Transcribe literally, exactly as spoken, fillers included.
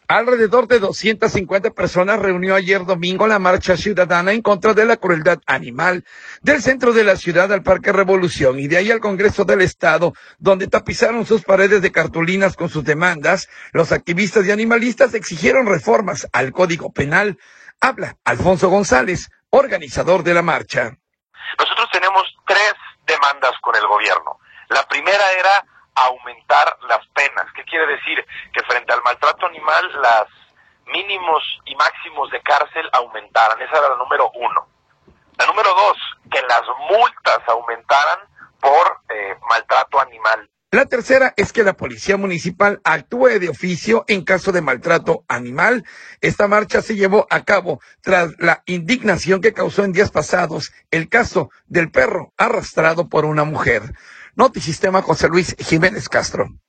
Alrededor de doscientas cincuenta personas reunió ayer domingo la marcha ciudadana en contra de la crueldad animal, del centro de la ciudad al Parque Revolución y de ahí al Congreso del Estado, donde tapizaron sus paredes de cartulinas con sus demandas. Los activistas y animalistas exigieron reformas al Código Penal. Habla Alfonso González, organizador de la marcha. Nosotros tenemos tres demandas con el gobierno. La primera era aumentar las penas. ¿Qué quiere decir? Que frente al maltrato animal, las mínimos y máximos de cárcel aumentaran. Esa era la número uno. La número dos, que las multas aumentaran por eh, maltrato animal. La tercera es que la policía municipal actúe de oficio en caso de maltrato animal. Esta marcha se llevó a cabo tras la indignación que causó en días pasados el caso del perro arrastrado por una mujer. Notisistema, José Luis Jiménez Castro.